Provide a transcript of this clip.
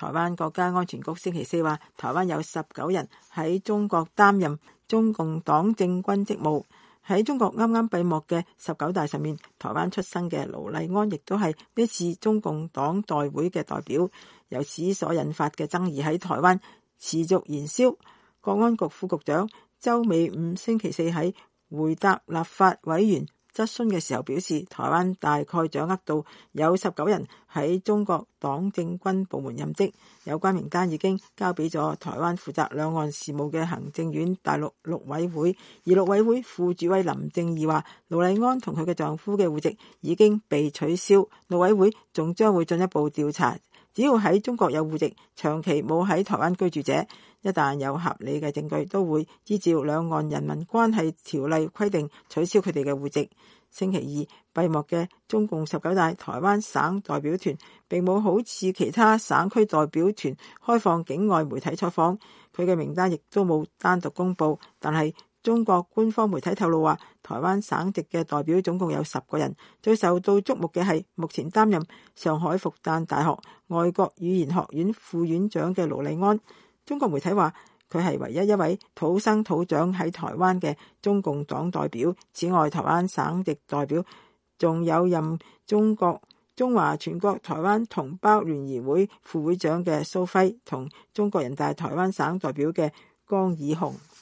台灣國家安全局星期四話，台灣有19人喺中國擔任中共黨政軍職務。喺中國啱啱閉幕嘅19大上面，台灣出生嘅盧麗安亦都係呢次中共黨代會嘅代表。由此所引發嘅爭議喺台灣持續燃燒。國安局副局長周美五星期四喺回答立法委員質詢嘅時候表示，台灣大概掌握到有19人喺中國黨政軍部門任職，有關名單已經交俾咗台灣負責兩岸事務嘅行政院大陸陸委會，而陸委會副主委林正義話，盧麗安同佢嘅丈夫嘅戶籍已經被取消，陸委會仲將會進一步調查。只要喺中國有戶籍、長期冇喺台灣居住者，一旦有合理嘅證據，都會依照《兩岸人民關係條例》規定取消佢哋嘅戶籍。星期二閉幕嘅中共19大台灣省代表團並冇好似其他省區代表團開放境外媒體採訪，佢嘅名單亦都冇單獨公佈，但係中國官方媒體透露話，台灣省籍嘅代表總共有10個人。最受到矚目嘅係目前擔任上海復旦大學外國語言學院副院長嘅盧麗安。中國媒體話，佢係唯一一位土生土長喺台灣嘅中共黨代表。此外，台灣省籍代表仲有任中華全國台灣同胞聯誼會副會長嘅蘇輝，同中國人大台灣省代表嘅江以雄。